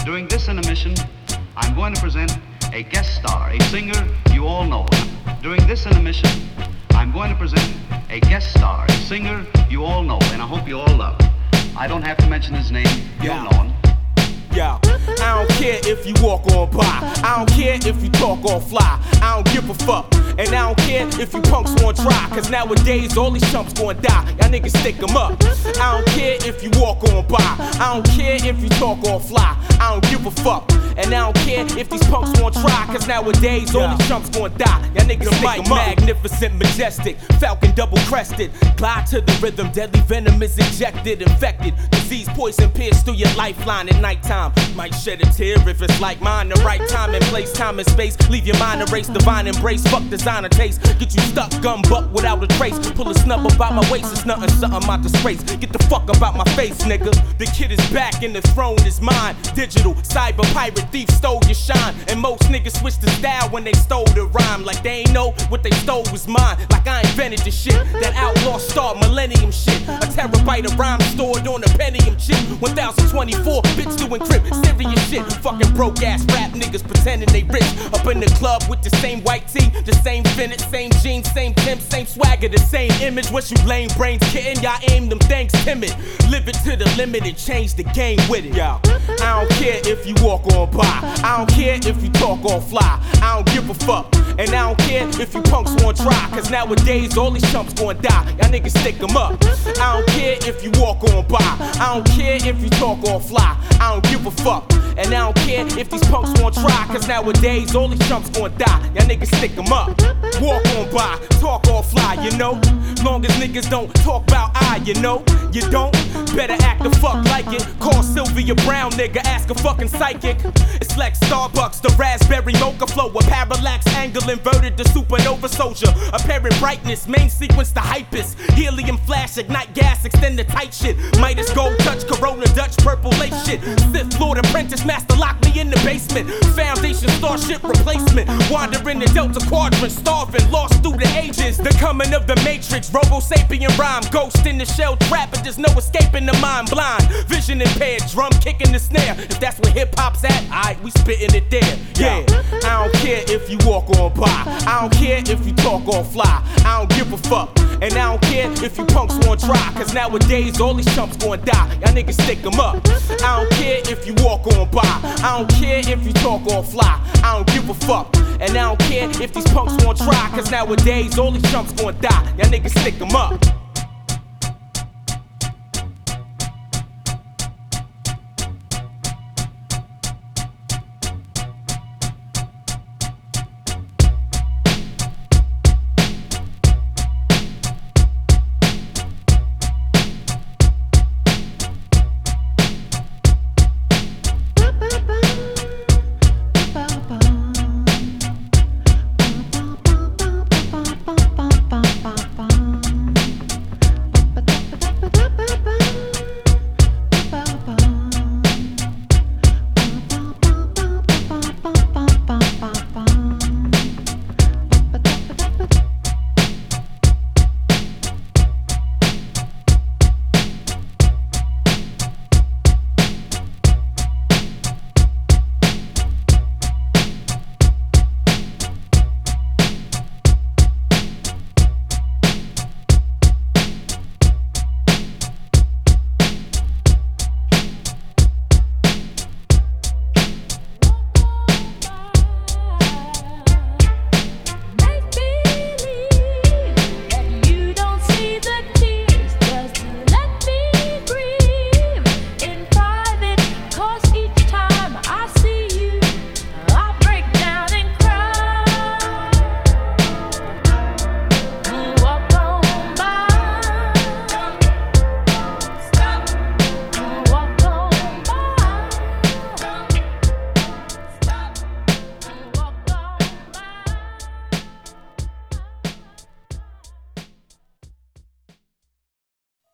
During this intermission, I'm going to present a guest star, a singer you all know. During this intermission, I'm going to present a guest star, a singer you all know, and I hope you all love. I don't have to mention his name, you'll know him. Yo, I don't care if you walk on by, I don't care if you talk or fly, I don't give a fuck. And I don't care if you punks wanna try, cause nowadays all these chumps gonna die, y'all niggas stick them up. I don't care if you walk on by, I don't care if you talk or fly, I don't give a fuck. And I don't care if these punks wanna try, cause nowadays all these chumps gonna die, y'all niggas stick them up. Magnificent, majestic, falcon double crested, glide to the rhythm, deadly venom is injected, infected, disease poison pierced through your lifeline at nighttime. Might shed a tear if it's like mine, the right time and place, time and space, leave your mind erased, divine embrace, fuck designer taste, get you stuck, gun buck without a trace, pull a snub about my waist, it's nothing, something my disgrace, get the fuck about my face, nigga. The kid is back and the throne is mine, digital, cyber pirate, thief stole your shine, and most niggas switched the style when they stole the rhyme, like they ain't know what they stole was mine, like I invented the shit, that outlaw star millennium shit, a terabyte of rhyme stored on a Pentium chip, 1024 bits to encrypt, serious shit, fucking broke ass rap niggas pretending they rich, up in the club with the same white tee, the same fitted, same jeans, same pimp, same swagger, the same image, what you lame brains kitten, y'all aim them things timid, live it to the limit and change the game with it. Yo, I don't care if you walk on by, I don't care if you talk or fly, I don't give a fuck. And I don't care if you punks wanna try, cause nowadays all these chumps gonna die, y'all niggas stick them up. I don't care if you walk on by, I don't care if you talk or fly, I don't give a fuck. And I don't care if these punks wanna try, cause nowadays all these chumps gonna die, y'all niggas stick them up. Walk on by, talk or fly, you know. Long as niggas don't talk about I, you know. You don't, better act the fuck like it. Call Sylvia Brown, nigga, ask a fucking psychic. It's like Starbucks, the raspberry mocha flow, a parallax angle inverted to supernova soldier. Apparent brightness, main sequence the hypest. Helium flash, ignite gas, extend the tight shit. Midas gold touch, Corona Dutch, purple lace shit. Sith Lord apprentice, master lock me in the basement. Foundation starship replacement. Wandering the Delta Quadrant, starving, lost through the ages. The coming of the Matrix, Robo Sapien rhyme. Ghost in the shell trap, but there's no escaping the mind. Blind, vision impaired, drum kicking the snare. If that's where hip hop's at, alright, we spitting it there. Yeah, I don't care if you walk on by, I don't care if you talk or fly, I don't give a fuck. And I don't care if you punks wanna try, cause nowadays all these chumps gonna die, y'all niggas stick them up. I don't care if you walk on by, I don't care if you talk or fly, I don't give a fuck. And I don't care if these punks wanna try, cause nowadays all these chumps gonna die, y'all niggas stick them up.